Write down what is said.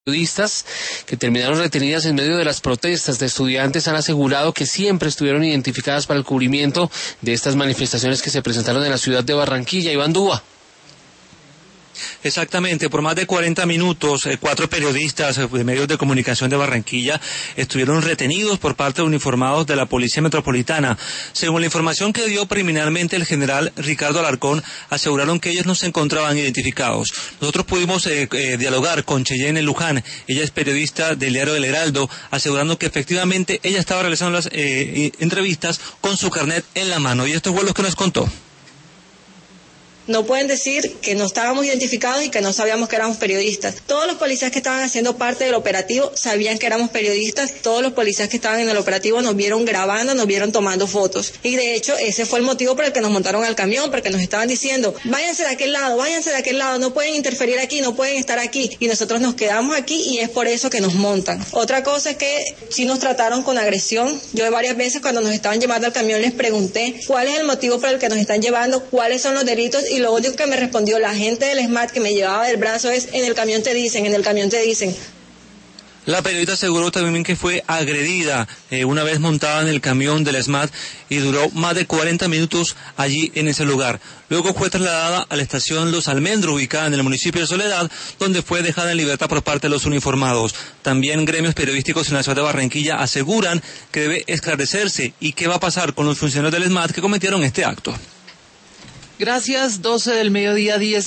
Periodistas que terminaron retenidas en medio de las protestas de estudiantes han asegurado que siempre estuvieron identificadas para el cubrimiento de estas manifestaciones que se presentaron en la ciudad de Barranquilla. Iván Dúa. Exactamente, por más de 40 minutos, 4 periodistas de medios de comunicación de Barranquilla estuvieron retenidos por parte de uniformados de la Policía Metropolitana. Según la información que dio preliminarmente el general Ricardo Alarcón, aseguraron que ellos no se encontraban identificados. Nosotros pudimos dialogar con Cheyenne Luján, ella es periodista del diario El Heraldo, asegurando que efectivamente ella estaba realizando las entrevistas con su carnet en la mano, y esto fue lo que nos contó. No pueden decir que no estábamos identificados y que no sabíamos que éramos periodistas. Todos los policías que estaban haciendo parte del operativo sabían que éramos periodistas. Todos los policías que estaban en el operativo nos vieron grabando, nos vieron tomando fotos. Y de hecho, ese fue el motivo por el que nos montaron al camión, porque nos estaban diciendo, váyanse de aquel lado, no pueden interferir aquí, no pueden estar aquí. Y nosotros nos quedamos aquí y es por eso que nos montan. Otra cosa es que sí nos trataron con agresión. Yo varias veces cuando nos estaban llevando al camión les pregunté cuál es el motivo por el que nos están llevando, cuáles son los delitos, y lo único que me respondió la gente del SMAT que me llevaba del brazo es, en el camión te dicen. La periodista aseguró también que fue agredida una vez montada en el camión del SMAT y duró más de 40 minutos allí en ese lugar. Luego fue trasladada a la estación Los Almendros, ubicada en el municipio de Soledad, donde fue dejada en libertad por parte de los uniformados. También gremios periodísticos en la ciudad de Barranquilla aseguran que debe esclarecerse y qué va a pasar con los funcionarios del SMAT que cometieron este acto. Gracias, 12 del mediodía, 10